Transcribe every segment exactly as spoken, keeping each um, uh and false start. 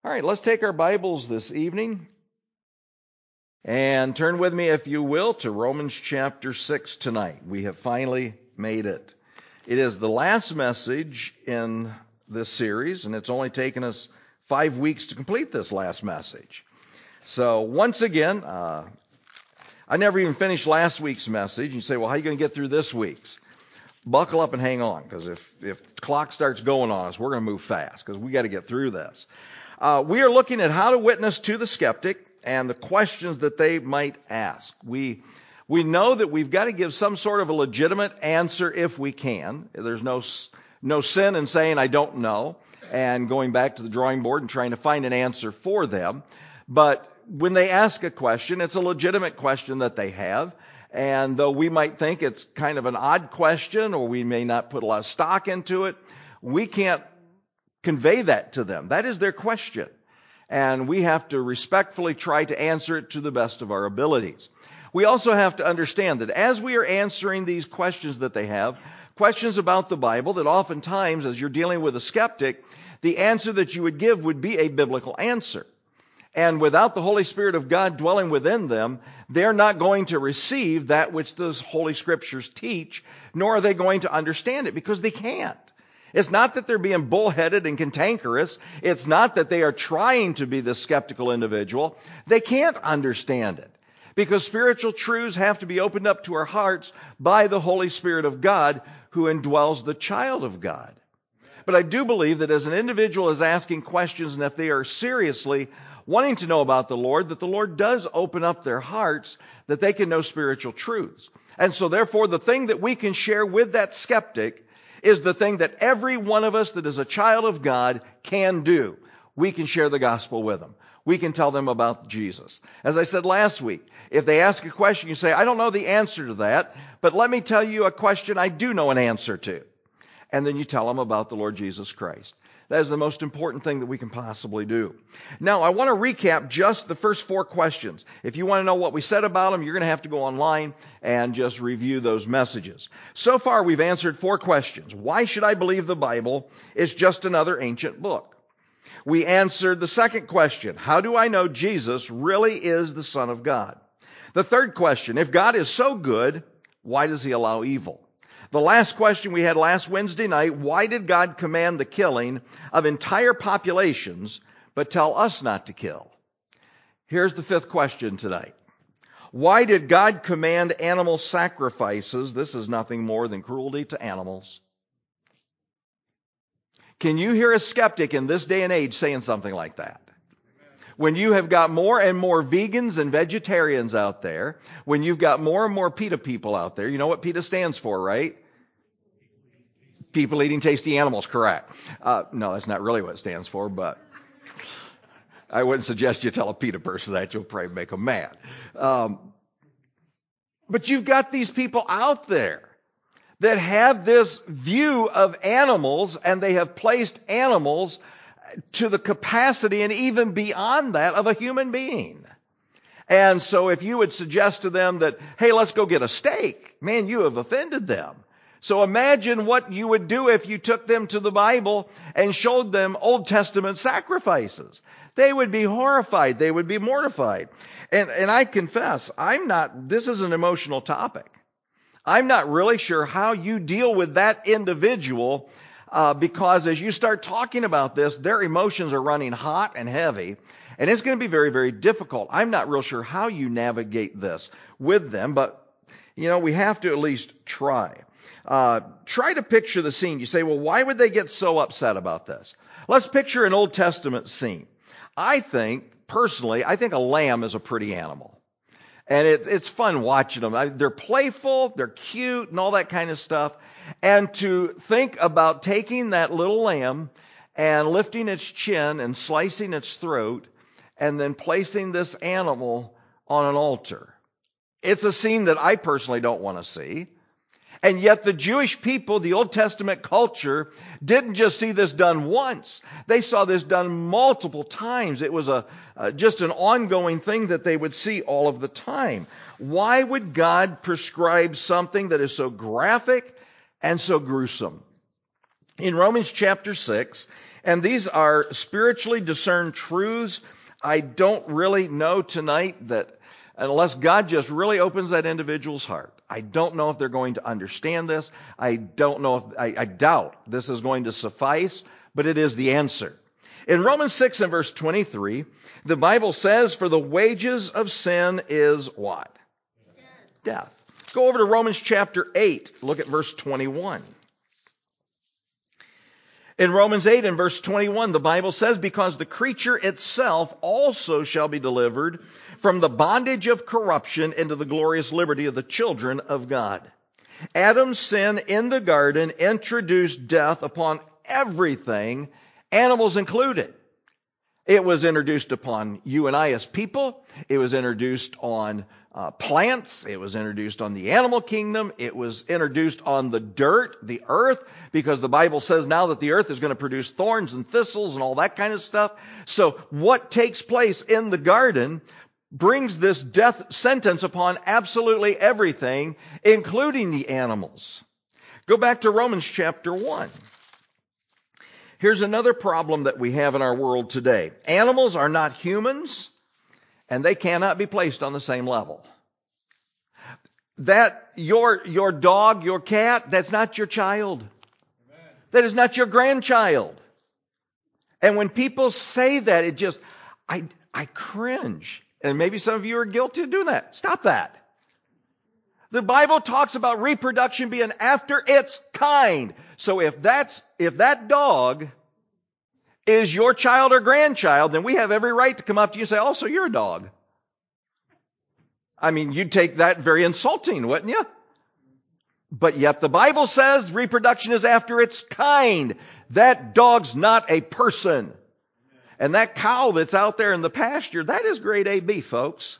All right, let's take our Bibles this evening and turn with me, if you will, to Romans chapter six tonight. We have finally made it. It is the last message in this series, and it's only taken us five weeks to complete this last message. So once again, uh, I never even finished last week's message. You say, well, how are you going to get through this week's? Buckle up and hang on, because if, if the clock starts going on us, we're going to move fast, because we got to get through this. Uh, we are looking at how to witness to the skeptic and the questions that they might ask. We we know that we've got to give some sort of a legitimate answer if we can. There's no no sin in saying I don't know and going back to the drawing board and trying to find an answer for them. But when they ask a question, it's a legitimate question that they have. And though we might think it's kind of an odd question, or we may not put a lot of stock into it, we can't convey that to them. That is their question. And we have to respectfully try to answer it to the best of our abilities. We also have to understand that as we are answering these questions that they have, questions about the Bible, that oftentimes as you're dealing with a skeptic, the answer that you would give would be a biblical answer. And without the Holy Spirit of God dwelling within them, they're not going to receive that which the Holy Scriptures teach, nor are they going to understand it, because they can't. It's not that they're being bullheaded and cantankerous. It's not that they are trying to be the skeptical individual. They can't understand it, because spiritual truths have to be opened up to our hearts by the Holy Spirit of God, who indwells the child of God. But I do believe that as an individual is asking questions, and if they are seriously wanting to know about the Lord, that the Lord does open up their hearts, that they can know spiritual truths. And so therefore, the thing that we can share with that skeptic is the thing that every one of us that is a child of God can do. We can share the gospel with them. We can tell them about Jesus. As I said last week, if they ask a question, you say, I don't know the answer to that, but let me tell you a question I do know an answer to. And then you tell them about the Lord Jesus Christ. That is the most important thing that we can possibly do. Now, I want to recap just the first four questions. If you want to know what we said about them, you're going to have to go online and just review those messages. So far, we've answered four questions. Why should I believe the Bible is just another ancient book? We answered the second question. How do I know Jesus really is the Son of God? The third question. If God is so good, why does He allow evil? The last question we had last Wednesday night, why did God command the killing of entire populations, but tell us not to kill? Here's the fifth question tonight. Why did God command animal sacrifices? This is nothing more than cruelty to animals. Can you hear a skeptic in this day and age saying something like that? When you have got more and more vegans and vegetarians out there, when you've got more and more PETA people out there, you know what PETA stands for, right? People eating tasty animals, correct. Uh, no, that's not really what it stands for, but I wouldn't suggest you tell a PETA person that. You'll probably make them mad. Um, but you've got these people out there that have this view of animals, and they have placed animals to the capacity and even beyond that of a human being. And so if you would suggest to them that, hey, let's go get a steak, man, you have offended them. So imagine what you would do if you took them to the Bible and showed them Old Testament sacrifices. They would be horrified. They would be mortified. And, and I confess, I'm not, this is an emotional topic. I'm not really sure how you deal with that individual, uh, because as you start talking about this, their emotions are running hot and heavy, and it's going to be very, very difficult. I'm not real sure how you navigate this with them, but, you know, we have to at least try. Uh, try to picture the scene. You say, well, why would they get so upset about this? Let's picture an Old Testament scene. I think, personally, I think a lamb is a pretty animal. And it, it's fun watching them. I, they're playful, they're cute, and all that kind of stuff. And to think about taking that little lamb and lifting its chin and slicing its throat and then placing this animal on an altar. It's a scene that I personally don't want to see. And yet the Jewish people, the Old Testament culture, didn't just see this done once. They saw this done multiple times. It was a uh, just an ongoing thing that they would see all of the time. Why would God prescribe something that is so graphic and so gruesome? In Romans chapter six And these are spiritually discerned truths. I don't really know tonight that unless God just really opens that individual's heart, I don't know if they're going to understand this. I don't know if, I, I doubt this is going to suffice, but it is the answer. In Romans six and verse twenty-three, the Bible says, for the wages of sin is what? Death. Go over to Romans chapter eight. Look at verse twenty-one. In Romans eight and verse twenty-one, the Bible says, because the creature itself also shall be delivered from the bondage of corruption into the glorious liberty of the children of God. Adam's sin in the garden introduced death upon everything, animals included. It was introduced upon you and I as people. It was introduced on uh, plants. It was introduced on the animal kingdom. It was introduced on the dirt, the earth, because the Bible says now that the earth is going to produce thorns and thistles and all that kind of stuff. So what takes place in the garden brings this death sentence upon absolutely everything, including the animals. Go back to Romans chapter one. Here's another problem that we have in our world today. Animals are not humans, and they cannot be placed on the same level. That your, your dog, your cat, that's not your child. Amen. That is not your grandchild. And when people say that, it just, I, I cringe. And maybe some of you are guilty of doing that. Stop that. The Bible talks about reproduction being after its kind. So if that's, if that dog is your child or grandchild, then we have every right to come up to you and say, oh, so you're a dog. I mean, you'd take that very insulting, wouldn't you? But yet the Bible says reproduction is after its kind. That dog's not a person. And that cow that's out there in the pasture, that is grade A beef, folks.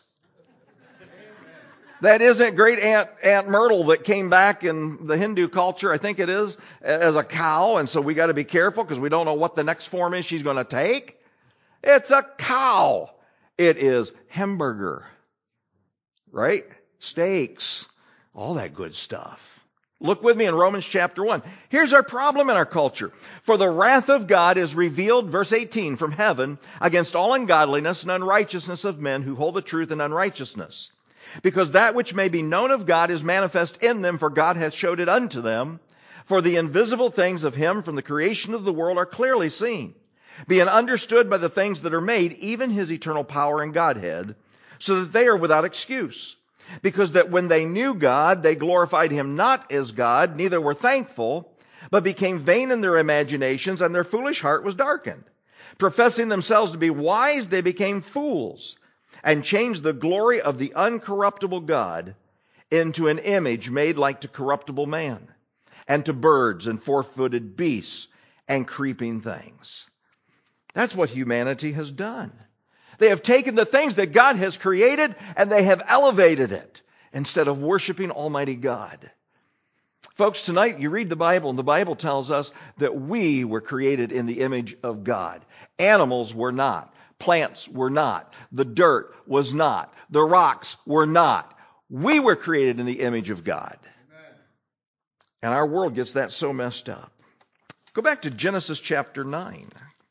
That isn't great Aunt, Aunt Myrtle that came back in the Hindu culture, I think it is, as a cow. And so we got to be careful because we don't know what the next form is she's going to take. It's a cow. It is hamburger, right? Steaks, all that good stuff. Look with me in Romans chapter one. Here's our problem in our culture. For the wrath of God is revealed, verse eighteen, from heaven against all ungodliness and unrighteousness of men who hold the truth in unrighteousness. Because that which may be known of God is manifest in them, for God hath showed it unto them. For the invisible things of him from the creation of the world are clearly seen, being understood by the things that are made, even his eternal power and Godhead, so that they are without excuse. Because that when they knew God, they glorified him not as God, neither were thankful, but became vain in their imaginations, and their foolish heart was darkened. Professing themselves to be wise, they became fools, and changed the glory of the uncorruptible God into an image made like to corruptible man, and to birds and four-footed beasts and creeping things. That's what humanity has done. They have taken the things that God has created and they have elevated it instead of worshiping Almighty God. Folks, tonight you read the Bible and the Bible tells us that we were created in the image of God. Animals were not. Plants were not. The dirt was not. The rocks were not. We were created in the image of God. Amen. And our world gets that so messed up. Go back to Genesis chapter nine.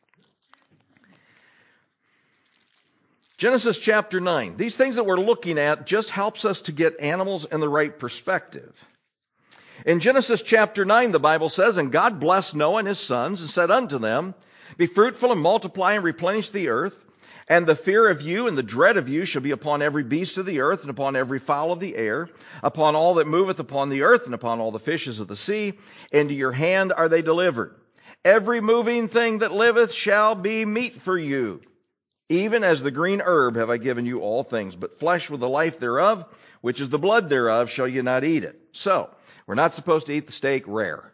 Genesis chapter nine. These things that we're looking at just helps us to get animals in the right perspective. In Genesis chapter nine, the Bible says, and God blessed Noah and his sons and said unto them, be fruitful and multiply and replenish the earth, and the fear of you and the dread of you shall be upon every beast of the earth and upon every fowl of the air, upon all that moveth upon the earth and upon all the fishes of the sea. Into your hand are they delivered. Every moving thing that liveth shall be meat for you. Even as the green herb have I given you all things, but flesh with the life thereof, which is the blood thereof, shall you not eat it. So, we're not supposed to eat the steak rare.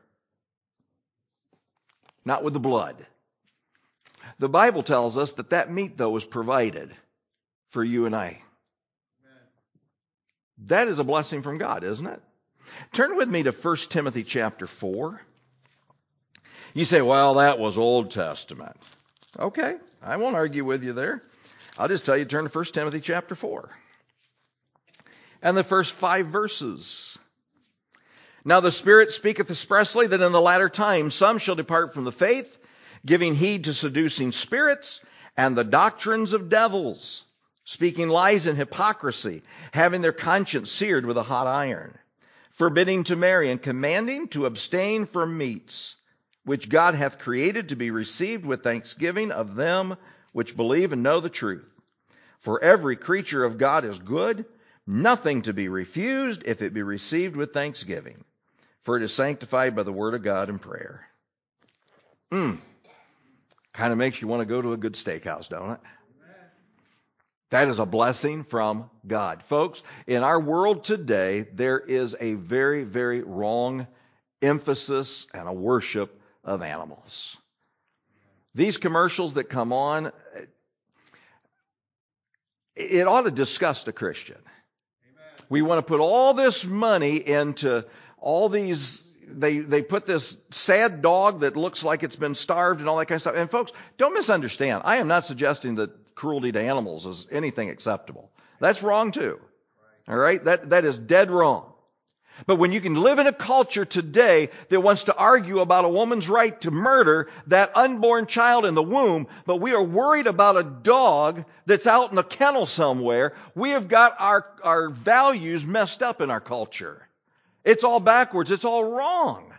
Not with the blood. The Bible tells us that that meat, though, was provided for you and I. Amen. That is a blessing from God, isn't it? Turn with me to First Timothy chapter four. You say, well, that was Old Testament. Okay, I won't argue with you there. I'll just tell you, turn to First Timothy chapter four. And the first five verses. Now the Spirit speaketh expressly that in the latter time some shall depart from the faith, giving heed to seducing spirits and the doctrines of devils, speaking lies and hypocrisy, having their conscience seared with a hot iron, forbidding to marry and commanding to abstain from meats, which God hath created to be received with thanksgiving of them which believe and know the truth. For every creature of God is good, nothing to be refused if it be received with thanksgiving, for it is sanctified by the word of God and prayer. Mm. Kind of makes you want to go to a good steakhouse, don't it? That is a blessing from God. Folks, in our world today, there is a very, very wrong emphasis and a worship of animals. These commercials that come on, it ought to disgust a Christian. Amen. We want to put all this money into all these, they, they put this sad dog that looks like it's been starved and all that kind of stuff. And folks, don't misunderstand. I am not suggesting that cruelty to animals is anything acceptable. That's wrong too. All right? That, that is dead wrong. But when you can live in a culture today that wants to argue about a woman's right to murder that unborn child in the womb, but we are worried about a dog that's out in a kennel somewhere, we have got our, our values messed up in our culture. It's all backwards. It's all wrong.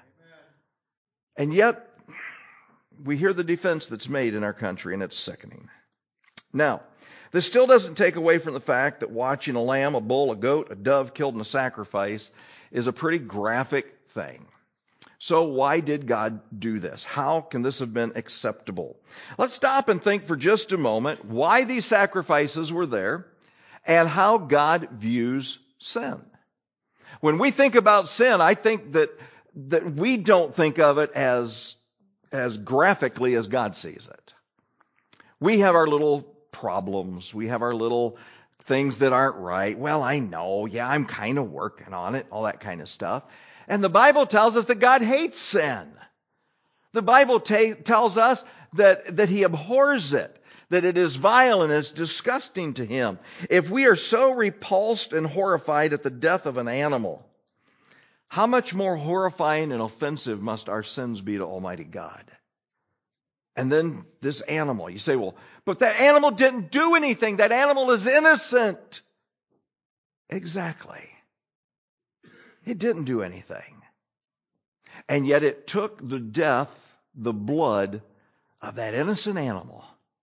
And yet, we hear the defense that's made in our country, and it's sickening. Now, this still doesn't take away from the fact that watching a lamb, a bull, a goat, a dove killed in a sacrifice is a pretty graphic thing. So why did God do this? How can this have been acceptable? Let's stop and think for just a moment why these sacrifices were there and how God views sin. When we think about sin, I think that that we don't think of it as, as graphically as God sees it. We have our little problems. We have our little things that aren't right. Well, I know. Yeah, I'm kind of working on it. All that kind of stuff. And the Bible tells us that God hates sin. The Bible ta- tells us that, that He abhors it, that it is vile and it's disgusting to Him. If we are so repulsed and horrified at the death of an animal, how much more horrifying and offensive must our sins be to Almighty God? And then this animal, you say, well, but that animal didn't do anything. That animal is innocent. Exactly. It didn't do anything. And yet it took the death, the blood of that innocent animal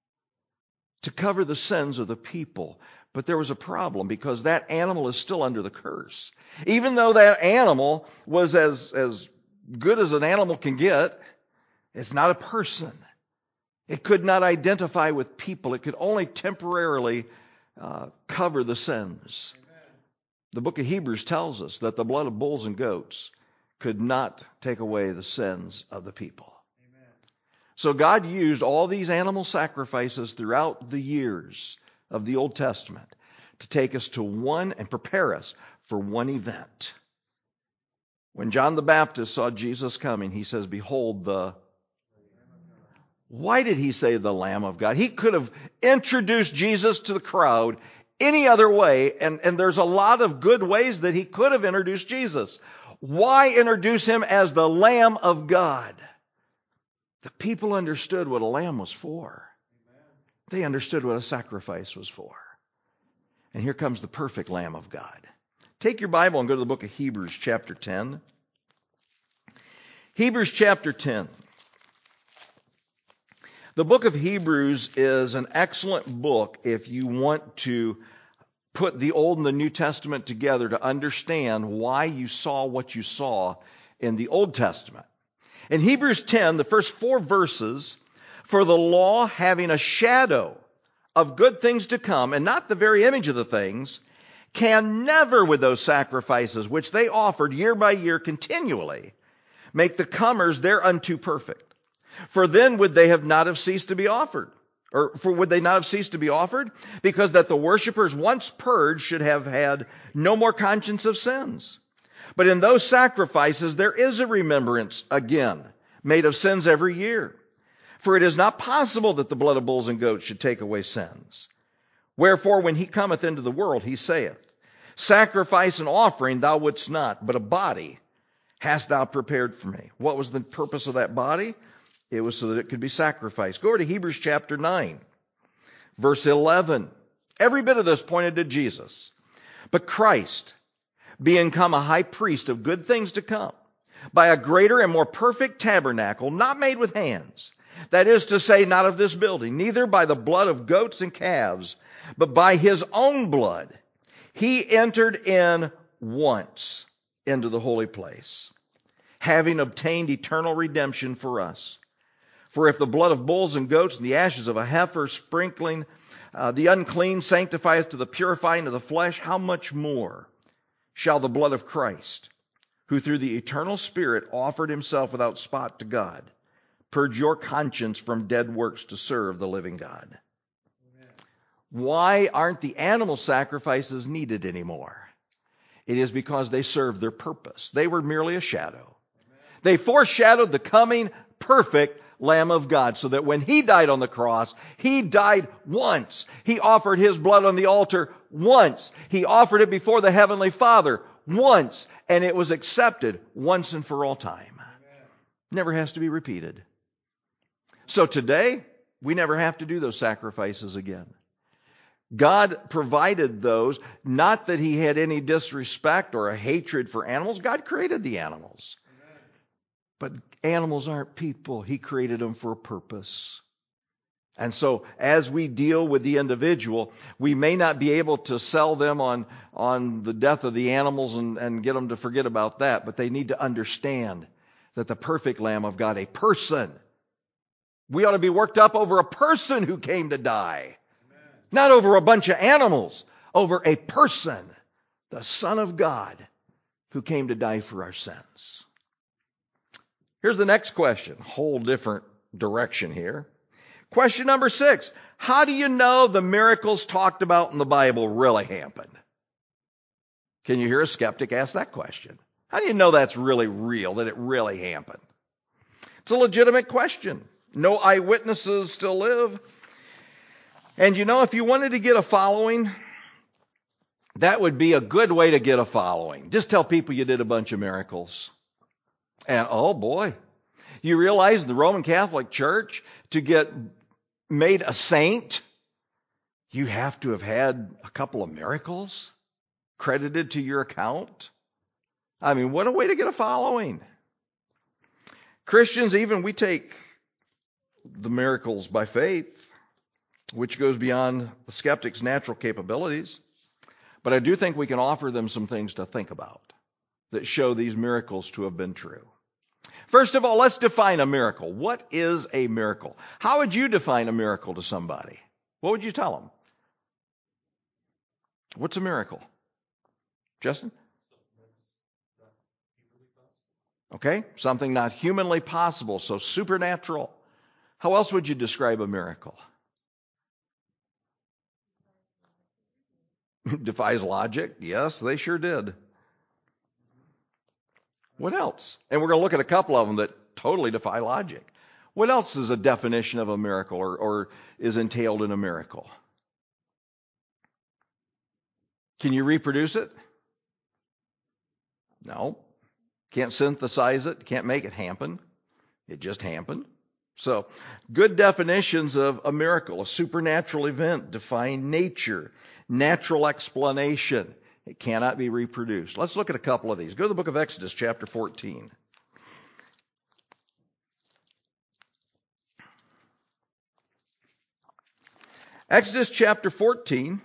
to cover the sins of the people. But there was a problem because that animal is still under the curse. Even though that animal was as, as good as an animal can get, it's not a person. It could not identify with people. It could only temporarily uh, cover the sins. Amen. The book of Hebrews tells us that the blood of bulls and goats could not take away the sins of the people. Amen. So God used all these animal sacrifices throughout the years of the Old Testament to take us to one and prepare us for one event. When John the Baptist saw Jesus coming, he says, "Behold the..." Why did he say the Lamb of God? He could have introduced Jesus to the crowd any other way, and, and there's a lot of good ways that he could have introduced Jesus. Why introduce him as the Lamb of God? The people understood what a lamb was for. They understood what a sacrifice was for. And here comes the perfect Lamb of God. Take your Bible and go to the book of Hebrews chapter ten. Hebrews chapter ten. The book of Hebrews is an excellent book if you want to put the Old and the New Testament together to understand why you saw what you saw in the Old Testament. In Hebrews ten, the first four verses, "For the law, having a shadow of good things to come, and not the very image of the things, can never with those sacrifices which they offered year by year continually make the comers thereunto perfect. For then would they have not have ceased to be offered. Or for would they not have ceased to be offered? Because that the worshippers once purged should have had no more conscience of sins. But in those sacrifices there is a remembrance again, made of sins every year. For it is not possible that the blood of bulls and goats should take away sins. Wherefore when he cometh into the world, he saith, Sacrifice and offering thou wouldst not, but a body hast thou prepared for me. What was the purpose of that body? It was so that it could be sacrificed. Go over to Hebrews chapter nine, verse eleven. Every bit of this pointed to Jesus. But Christ, being come a high priest of good things to come, by a greater and more perfect tabernacle, not made with hands, that is to say, not of this building, neither by the blood of goats and calves, but by his own blood, he entered in once into the holy place, having obtained eternal redemption for us. For if the blood of bulls and goats and the ashes of a heifer sprinkling uh, the unclean sanctifieth to the purifying of the flesh, how much more shall the blood of Christ, who through the eternal Spirit offered himself without spot to God, purge your conscience from dead works to serve the living God? Amen. Why aren't the animal sacrifices needed anymore? It is because they served their purpose. They were merely a shadow. Amen. They foreshadowed the coming perfect Lamb of God, so that when he died on the cross, he died once. He offered his blood on the altar once. He offered it before the Heavenly Father once, and it was accepted once and for all time. Amen. Never has to be repeated. So today, we never have to do those sacrifices again. God provided those, not that he had any disrespect or a hatred for animals. God created the animals. Amen. But animals aren't people. He created them for a purpose. And so as we deal with the individual, we may not be able to sell them on, on the death of the animals and, and get them to forget about that, but they need to understand that the perfect Lamb of God, a person, we ought to be worked up over a person who came to die. Amen. Not over a bunch of animals, over a person, the Son of God, who came to die for our sins. Here's the next question. Whole different direction here. Question number six. How do you know the miracles talked about in the Bible really happened? Can you hear a skeptic ask that question? How do you know that's really real, that it really happened? It's a legitimate question. No eyewitnesses still live. And you know, if you wanted to get a following, that would be a good way to get a following. Just tell people you did a bunch of miracles. And oh boy, you realize in the Roman Catholic Church, to get made a saint, you have to have had a couple of miracles credited to your account. I mean, what a way to get a following. Christians, even we take the miracles by faith, which goes beyond the skeptic's natural capabilities. But I do think we can offer them some things to think about that show these miracles to have been true. First of all, let's define a miracle. What is a miracle? How would you define a miracle to somebody? What would you tell them? What's a miracle? Justin? Okay, something not humanly possible, so supernatural. How else would you describe a miracle? Defies logic? Yes, they sure did. What else? And we're going to look at a couple of them that totally defy logic. What else is a definition of a miracle or, or is entailed in a miracle? Can you reproduce it? No. Can't synthesize it. Can't make it happen. It just happened. So, good definitions of a miracle, a supernatural event, define nature, natural explanation. It cannot be reproduced. Let's look at a couple of these. Go to the book of Exodus, chapter fourteen. Exodus chapter fourteen,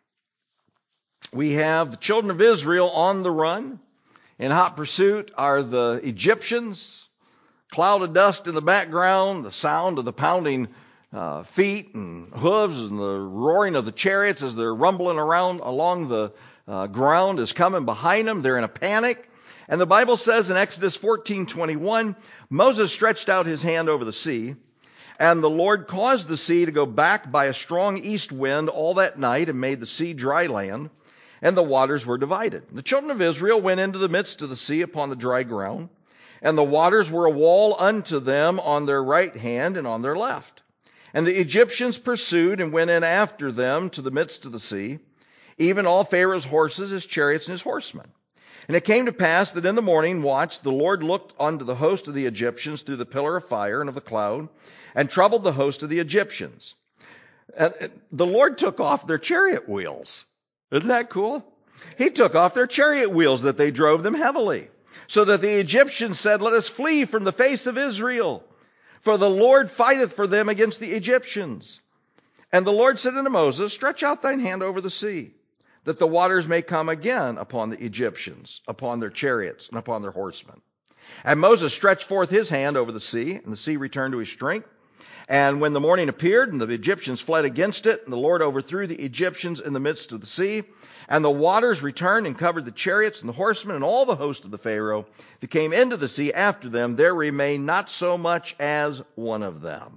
we have the children of Israel on the run. In hot pursuit are the Egyptians. Cloud of dust in the background, the sound of the pounding uh, feet and hooves and the roaring of the chariots as they're rumbling around along the Uh, ground is coming behind them. They're in a panic. And the Bible says in Exodus fourteen twenty-one, Moses stretched out his hand over the sea, and the Lord caused the sea to go back by a strong east wind all that night and made the sea dry land, and the waters were divided. The children of Israel went into the midst of the sea upon the dry ground, and the waters were a wall unto them on their right hand and on their left. And the Egyptians pursued and went in after them to the midst of the sea, even all Pharaoh's horses, his chariots, and his horsemen. And it came to pass that in the morning watch the Lord looked unto the host of the Egyptians through the pillar of fire and of the cloud, and troubled the host of the Egyptians. And the Lord took off their chariot wheels. Isn't that cool? He took off their chariot wheels that they drove them heavily, so that the Egyptians said, let us flee from the face of Israel, for the Lord fighteth for them against the Egyptians. And the Lord said unto Moses, stretch out thine hand over the sea, that the waters may come again upon the Egyptians, upon their chariots, and upon their horsemen. And Moses stretched forth his hand over the sea, and the sea returned to his strength. And when the morning appeared, and the Egyptians fled against it, and the Lord overthrew the Egyptians in the midst of the sea, and the waters returned and covered the chariots and the horsemen and all the host of the Pharaoh that came into the sea after them, there remained not so much as one of them.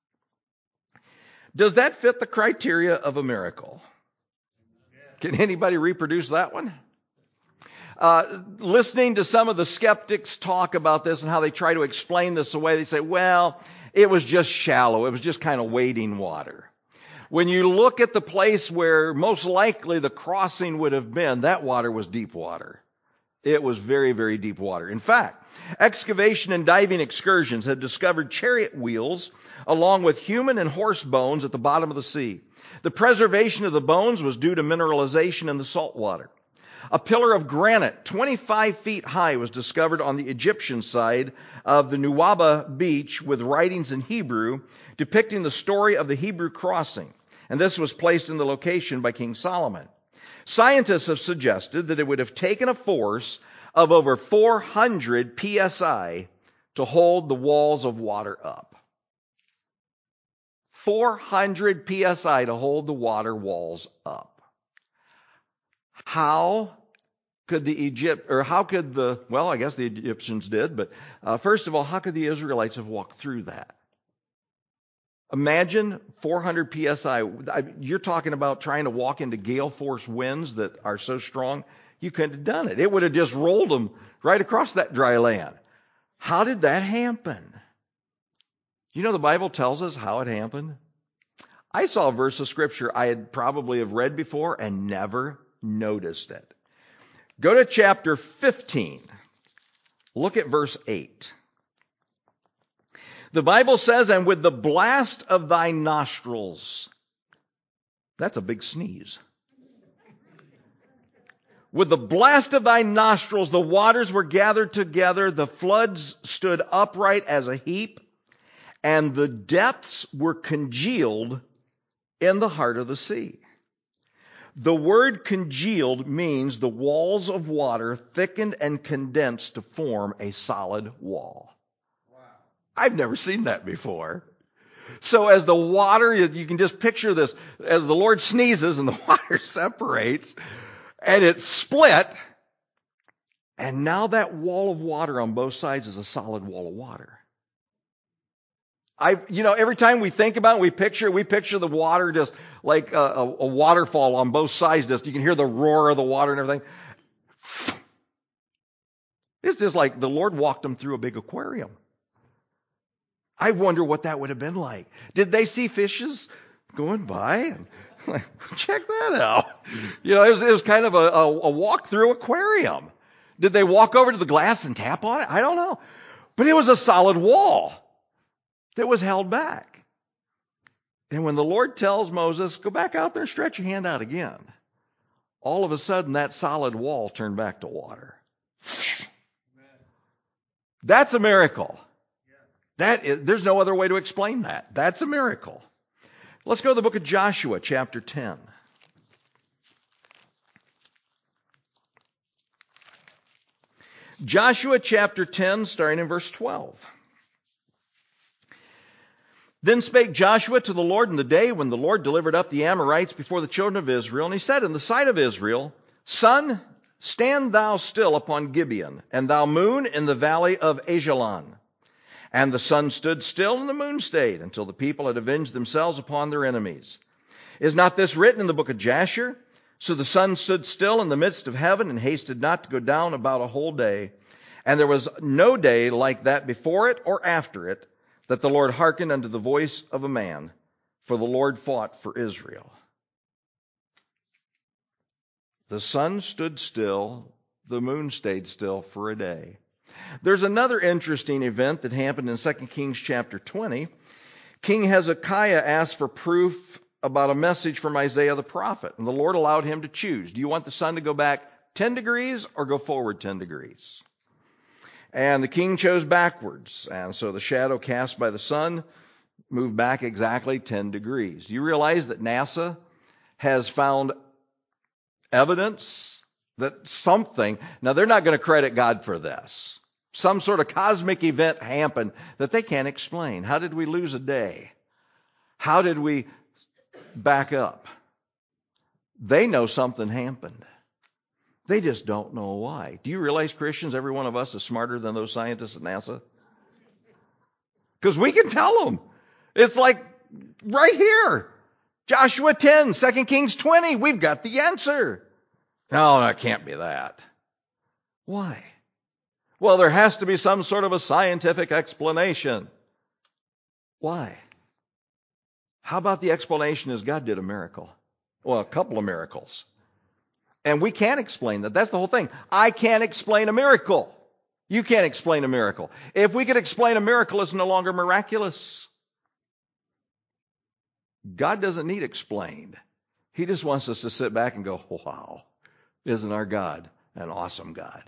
Does that fit the criteria of a miracle? Can anybody reproduce that one? Uh, listening to some of the skeptics talk about this and how they try to explain this away, they say, well, it was just shallow. It was just kind of wading water. When you look at the place where most likely the crossing would have been, that water was deep water. It was very, very deep water. In fact, excavation and diving excursions had discovered chariot wheels along with human and horse bones at the bottom of the sea. The preservation of the bones was due to mineralization in the salt water. A pillar of granite twenty-five feet high was discovered on the Egyptian side of the Nuwaba beach with writings in Hebrew depicting the story of the Hebrew crossing. And this was placed in the location by King Solomon. Scientists have suggested that it would have taken a force of over four hundred P S I to hold the walls of water up. four hundred P S I to hold the water walls up. How could the Egypt, or how could the, well, I guess the Egyptians did, but uh, first of all, how could the Israelites have walked through that? Imagine four hundred P S I. You're talking about trying to walk into gale force winds that are so strong, you couldn't have done it. It would have just rolled them right across that dry land. How did that happen? You know, the Bible tells us how it happened. I saw a verse of scripture I had probably have read before and never noticed it. Go to chapter fifteen. Look at verse eight. The Bible says, and with the blast of thy nostrils. That's a big sneeze. With the blast of thy nostrils, the waters were gathered together, the floods stood upright as a heap, and the depths were congealed in the heart of the sea. The word congealed means the walls of water thickened and condensed to form a solid wall. Wow. I've never seen that before. So as the water, you can just picture this, as the Lord sneezes and the water separates and it's split, and now that wall of water on both sides is a solid wall of water. I, you know, every time we think about it, we picture, we picture the water just like a, a, a waterfall on both sides. Just you can hear the roar of the water and everything. It's just like the Lord walked them through a big aquarium. I wonder what that would have been like. Did they see fishes going by? And like, check that out. You know, it was, it was kind of a, a, a walk through aquarium. Did they walk over to the glass and tap on it? I don't know. But it was a solid wall that was held back. And when the Lord tells Moses, go back out there and stretch your hand out again, all of a sudden that solid wall turned back to water. That's a miracle. That is, there's no other way to explain that. That's a miracle. Let's go to the book of Joshua, chapter ten. Joshua chapter ten, starting in verse twelve. Then spake Joshua to the Lord in the day when the Lord delivered up the Amorites before the children of Israel. And he said, in the sight of Israel, Sun, stand thou still upon Gibeon, and thou moon in the valley of Ajalon. And the sun stood still, and the moon stayed, until the people had avenged themselves upon their enemies. Is not this written in the book of Jasher? So the sun stood still in the midst of heaven, and hasted not to go down about a whole day. And there was no day like that before it or after it, that the Lord hearkened unto the voice of a man, for the Lord fought for Israel. The sun stood still, The moon stayed still for a day. There's another interesting event that happened in Second Kings chapter twenty. King Hezekiah asked for proof about a message from Isaiah the prophet, and the Lord allowed him to choose. Do you want the sun to go back ten degrees or go forward ten degrees? And the king chose backwards, and so the shadow cast by the sun moved back exactly ten degrees. Do you realize that NASA has found evidence that something, now they're not going to credit God for this, some sort of cosmic event happened that they can't explain. How did we lose a day? How did we back up? They know something happened. They just don't know why. Do you realize, Christians, every one of us is smarter than those scientists at NASA? Because we can tell them. It's like right here. Joshua ten, Second Kings twenty. We've got the answer. No, that can't be that. Why? Well, there has to be some sort of a scientific explanation. Why? How about the explanation is God did a miracle? Well, a couple of miracles. And we can't explain that. That's the whole thing. I can't explain a miracle. You can't explain a miracle. If we could explain a miracle, it's no longer miraculous. God doesn't need explained. He just wants us to sit back and go, wow, isn't our God an awesome God?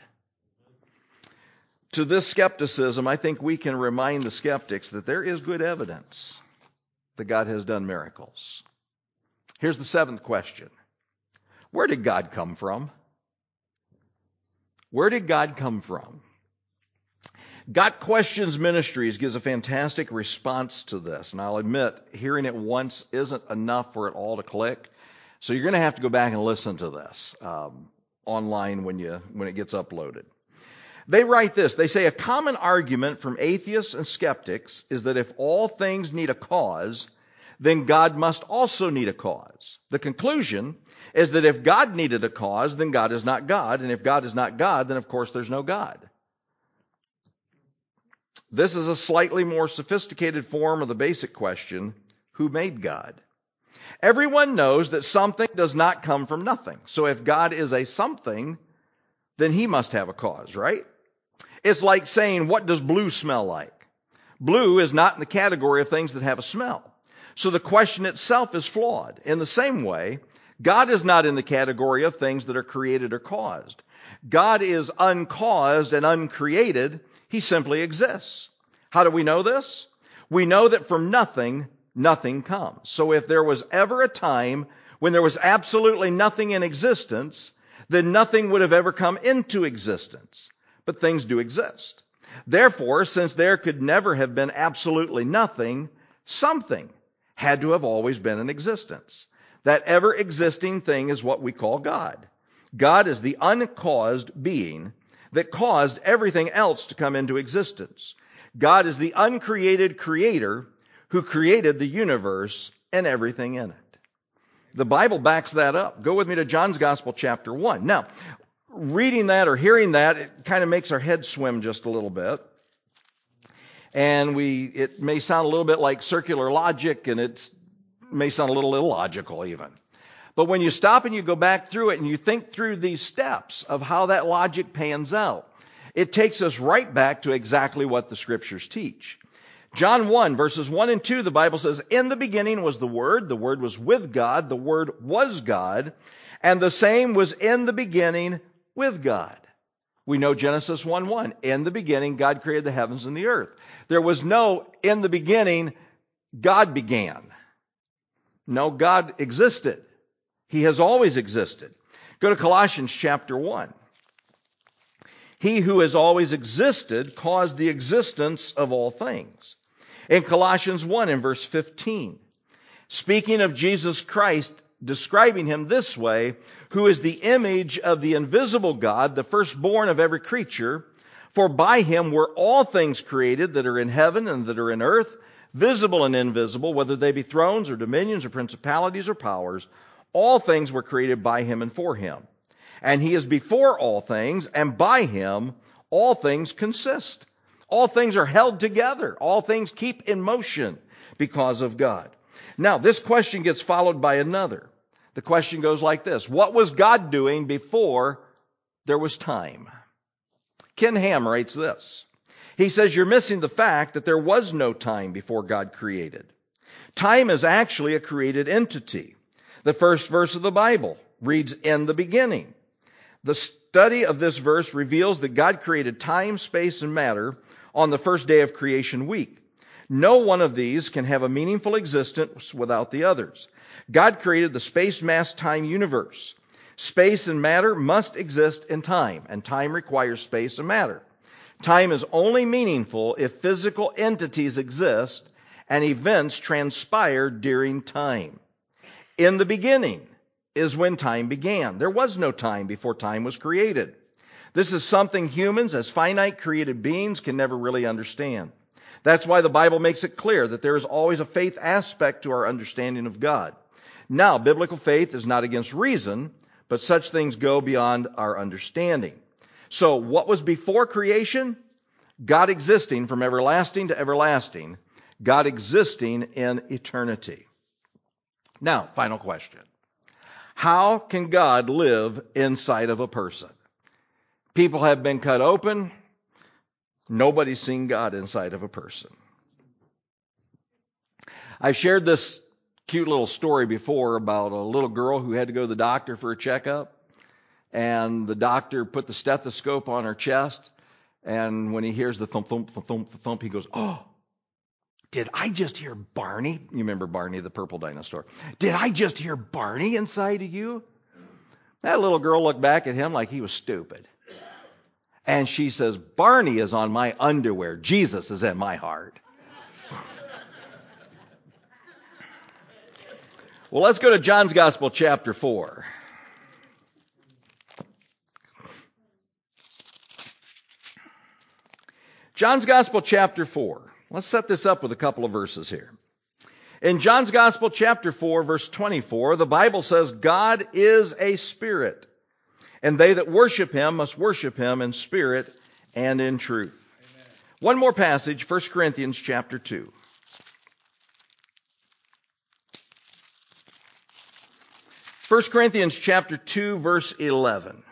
To this skepticism, I think we can remind the skeptics that there is good evidence that God has done miracles. Here's the seventh question. Where did God come from? Where did God come from? Got Questions Ministries gives a fantastic response to this. And I'll admit, hearing it once isn't enough for it all to click. So you're going to have to go back and listen to this um, online when you when it gets uploaded. They write this. They say, a common argument from atheists and skeptics is that if all things need a cause, then God must also need a cause. The conclusion is that if God needed a cause, then God is not God. And if God is not God, then of course there's no God. This is a slightly more sophisticated form of the basic question, who made God? Everyone knows that something does not come from nothing. So if God is a something, then he must have a cause, right? It's like saying, what does blue smell like? Blue is not in the category of things that have a smell. So the question itself is flawed. In the same way, God is not in the category of things that are created or caused. God is uncaused and uncreated. He simply exists. How do we know this? We know that from nothing, nothing comes. So if there was ever a time when there was absolutely nothing in existence, then nothing would have ever come into existence. But things do exist. Therefore, since there could never have been absolutely nothing, something had to have always been in existence. That ever-existing thing is what we call God. God is the uncaused being that caused everything else to come into existence. God is the uncreated creator who created the universe and everything in it. The Bible backs that up. Go with me to John's Gospel, chapter one. Now, reading that or hearing that, it kind of makes our head swim just a little bit. And we, it may sound a little bit like circular logic, and it may sound a little illogical even. But when you stop and you go back through it and you think through these steps of how that logic pans out, it takes us right back to exactly what the Scriptures teach. John one, verses one and two, the Bible says, in the beginning was the Word, the Word was with God, the Word was God, and the same was in the beginning with God. We know Genesis one one, in the beginning God created the heavens and the earth. There was no, in the beginning, God began. No, God existed. He has always existed. Go to Colossians chapter one. He who has always existed caused the existence of all things. In Colossians one in verse fifteen, speaking of Jesus Christ, describing him this way, who is the image of the invisible God, the firstborn of every creature, for by him were all things created that are in heaven and that are in earth, visible and invisible, whether they be thrones or dominions or principalities or powers. All things were created by him and for him. And he is before all things, and by him all things consist. All things are held together. All things keep in motion because of God. Now, this question gets followed by another. The question goes like this. What was God doing before there was time. Ken Ham writes this. He says, you're missing the fact that there was no time before God created. Time is actually a created entity. The first verse of the Bible reads, in the beginning. The study of this verse reveals that God created time, space, and matter on the first day of creation week. No one of these can have a meaningful existence without the others. God created the space, mass, time universe. Space and matter must exist in time, and time requires space and matter. Time is only meaningful if physical entities exist and events transpire during time. In the beginning is when time began. There was no time before time was created. This is something humans, as finite created beings, can never really understand. That's why the Bible makes it clear that there is always a faith aspect to our understanding of God. Now, biblical faith is not against reason, but such things go beyond our understanding. So, what was before creation? God existing from everlasting to everlasting. God existing in eternity. Now, final question. How can God live inside of a person? People have been cut open. Nobody's seen God inside of a person. I've shared this cute little story before about a little girl who had to go to the doctor for a checkup. And the doctor put the stethoscope on her chest. And when he hears the thump, thump, thump, thump, thump, he goes, oh, did I just hear Barney? You remember Barney, the purple dinosaur. Did I just hear Barney inside of you? That little girl looked back at him like he was stupid. And she says, Barney is on my underwear. Jesus is in my heart. Well, let's go to John's Gospel, chapter four. John's Gospel, chapter four. Let's set this up with a couple of verses here. In John's Gospel, chapter four, verse twenty-four, the Bible says, God is a spirit, and they that worship him must worship him in spirit and in truth. Amen. One more passage, First Corinthians, chapter two. First Corinthians, chapter two, verse eleven.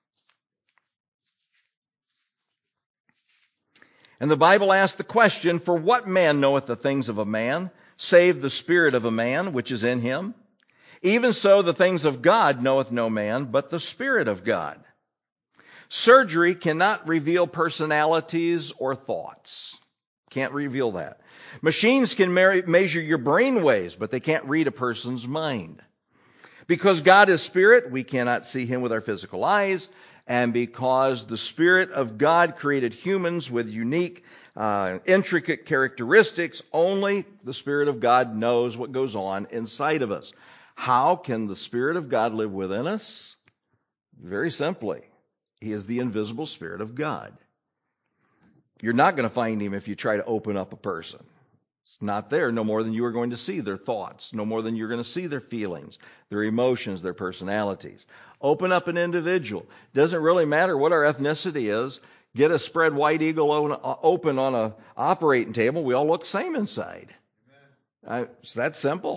And the Bible asks the question, for what man knoweth the things of a man, save the spirit of a man which is in him? Even so the things of God knoweth no man, but the Spirit of God. Surgery cannot reveal personalities or thoughts. Can't reveal that. Machines can measure your brain waves, but they can't read a person's mind. Because God is spirit, we cannot see him with our physical eyes. And because the Spirit of God created humans with unique, uh, intricate characteristics, only the Spirit of God knows what goes on inside of us. How can the Spirit of God live within us? Very simply, he is the invisible Spirit of God. You're not going to find him if you try to open up a person. It's not there no more than you are going to see their thoughts, no more than you're going to see their feelings, their emotions, their personalities. Open up an individual. Doesn't really matter what our ethnicity is. Get a spread white eagle open on an operating table. We all look the same inside. I, it's that simple.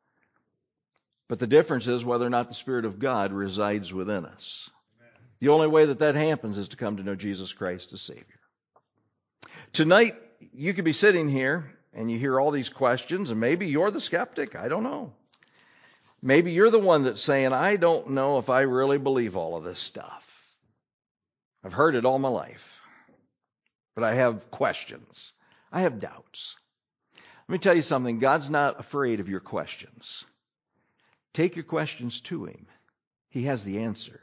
But the difference is whether or not the Spirit of God resides within us. Amen. The only way that that happens is to come to know Jesus Christ as Savior. Tonight, you could be sitting here and you hear all these questions, and maybe you're the skeptic. I don't know. Maybe you're the one that's saying, I don't know if I really believe all of this stuff. I've heard it all my life, but I have questions. I have doubts. Let me tell you something. God's not afraid of your questions. Take your questions to him. He has the answer.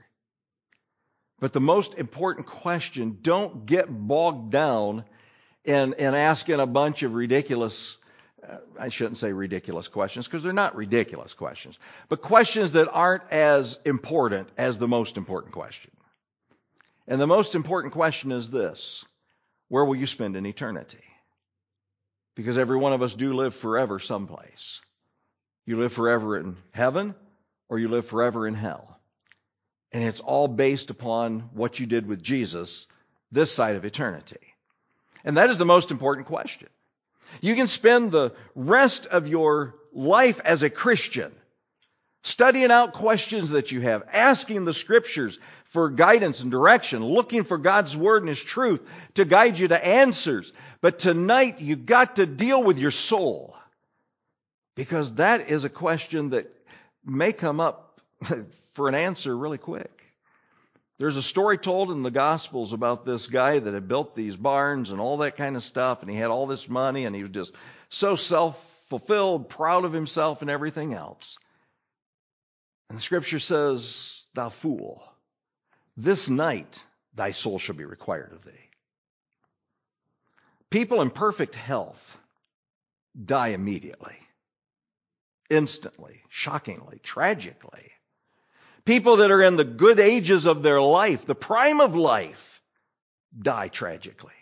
But the most important question, don't get bogged down in, in asking a bunch of ridiculous, uh, I shouldn't say ridiculous questions because they're not ridiculous questions, but questions that aren't as important as the most important question. And the most important question is this: where will you spend an eternity? Because every one of us do live forever someplace. You live forever in heaven or you live forever in hell. And it's all based upon what you did with Jesus this side of eternity. And that is the most important question. You can spend the rest of your life as a Christian, studying out questions that you have, asking the Scriptures for guidance and direction, looking for God's Word and His truth to guide you to answers. But tonight, you've got to deal with your soul, because that is a question that may come up for an answer really quick. There's a story told in the Gospels about this guy that had built these barns and all that kind of stuff, and he had all this money, and he was just so self-fulfilled, proud of himself and everything else. And the Scripture says, "Thou fool, this night thy soul shall be required of thee." People in perfect health die immediately, instantly, shockingly, tragically. People that are in the good ages of their life, the prime of life, die tragically.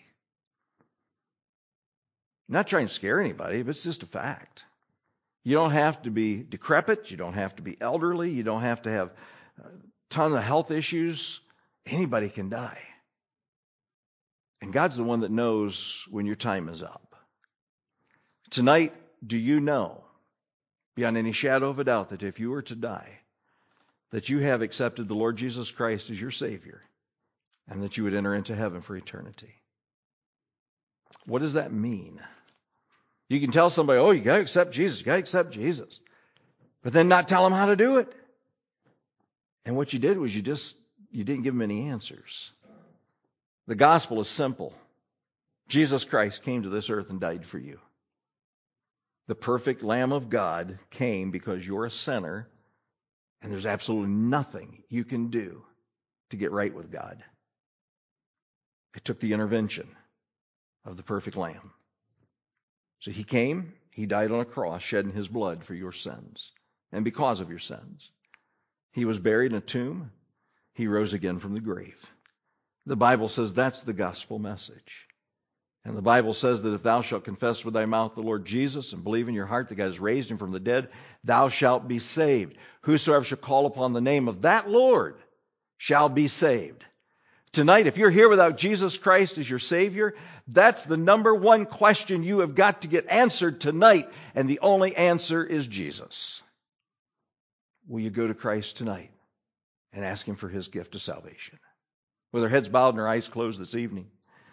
I'm not trying to scare anybody, but it's just a fact. You don't have to be decrepit. You don't have to be elderly. You don't have to have a ton of health issues. Anybody can die. And God's the one that knows when your time is up. Tonight, do you know, beyond any shadow of a doubt, that if you were to die, that you have accepted the Lord Jesus Christ as your Savior, and that you would enter into heaven for eternity? What does that mean? You can tell somebody, oh, you got to accept Jesus, you got to accept Jesus, but then not tell them how to do it. And what you did was you just, you didn't give them any answers. The gospel is simple. Jesus Christ came to this earth and died for you. The perfect Lamb of God came because you're a sinner, and there's absolutely nothing you can do to get right with God. It took the intervention of the perfect Lamb. So He came, He died on a cross, shedding His blood for your sins, and because of your sins. He was buried in a tomb. He rose again from the grave. The Bible says that's the gospel message. And the Bible says that if thou shalt confess with thy mouth the Lord Jesus and believe in your heart that God has raised Him from the dead, thou shalt be saved. Whosoever shall call upon the name of that Lord shall be saved. Tonight, if you're here without Jesus Christ as your Savior, that's the number one question you have got to get answered tonight. And the only answer is Jesus. Will you go to Christ tonight and ask Him for His gift of salvation? With our heads bowed and our eyes closed this evening.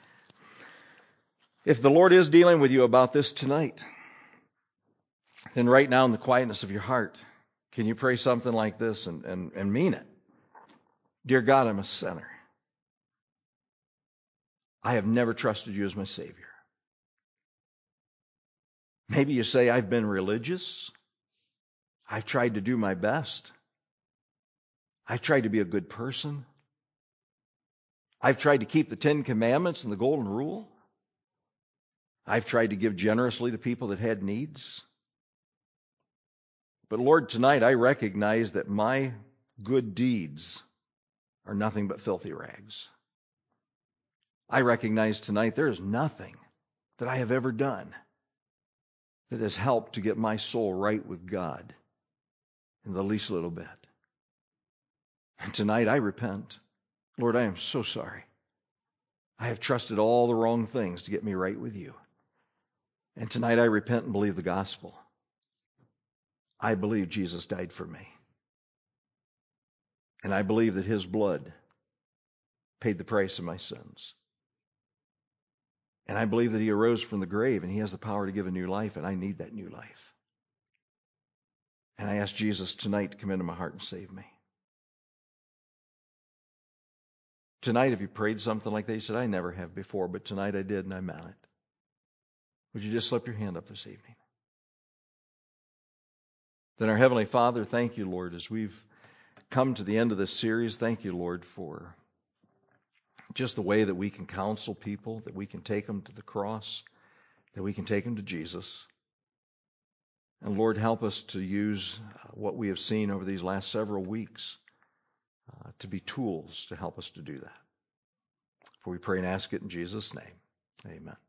If the Lord is dealing with you about this tonight, then right now in the quietness of your heart, can you pray something like this and, and, and mean it? Dear God, I'm a sinner. I have never trusted you as my Savior. Maybe you say, I've been religious. I've tried to do my best. I've tried to be a good person. I've tried to keep the Ten Commandments and the Golden Rule. I've tried to give generously to people that had needs. But Lord, tonight I recognize that my good deeds are nothing but filthy rags. I recognize tonight there is nothing that I have ever done that has helped to get my soul right with God in the least little bit. And tonight I repent. Lord, I am so sorry. I have trusted all the wrong things to get me right with you. And tonight I repent and believe the gospel. I believe Jesus died for me. And I believe that His blood paid the price of my sins. And I believe that He arose from the grave and He has the power to give a new life, and I need that new life. And I ask Jesus tonight to come into my heart and save me. Tonight, if you prayed something like that, you said, I never have before, but tonight I did and I meant it. Would you just slip your hand up this evening? Then our Heavenly Father, thank you, Lord, as we've come to the end of this series. Thank you, Lord, for just the way that we can counsel people, that we can take them to the cross, that we can take them to Jesus. And Lord, help us to use what we have seen over these last several weeks uh, to be tools to help us to do that. For we pray and ask it in Jesus' name. Amen.